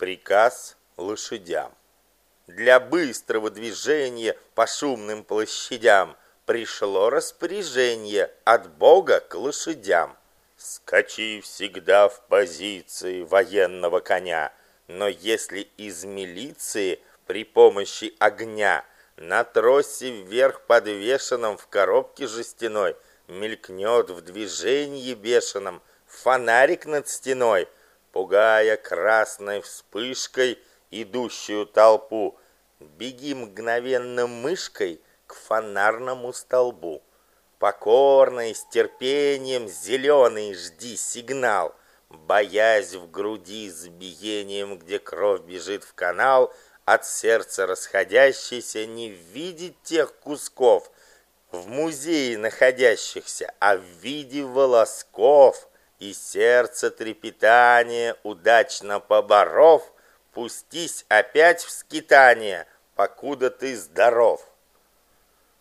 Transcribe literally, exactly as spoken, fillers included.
Приказ лошадям. Для быстрого движения по шумным площадям пришло распоряжение от Бога к лошадям. Скачи всегда в позиции военного коня, но если из милиции при помощи огня на тросе вверх подвешенном в коробке жестяной мелькнет в движении бешеном фонарик над стеной, пугая красной вспышкой идущую толпу, беги мгновенно мышкой к фонарному столбу. Покорно и с терпением зеленый жди сигнал, боясь в груди с биением, где кровь бежит в канал, от сердца расходящейся не видеть тех кусков в музее находящихся, а в виде волосков. И сердце трепетание, удачно поборов, пустись опять в скитание, покуда ты здоров.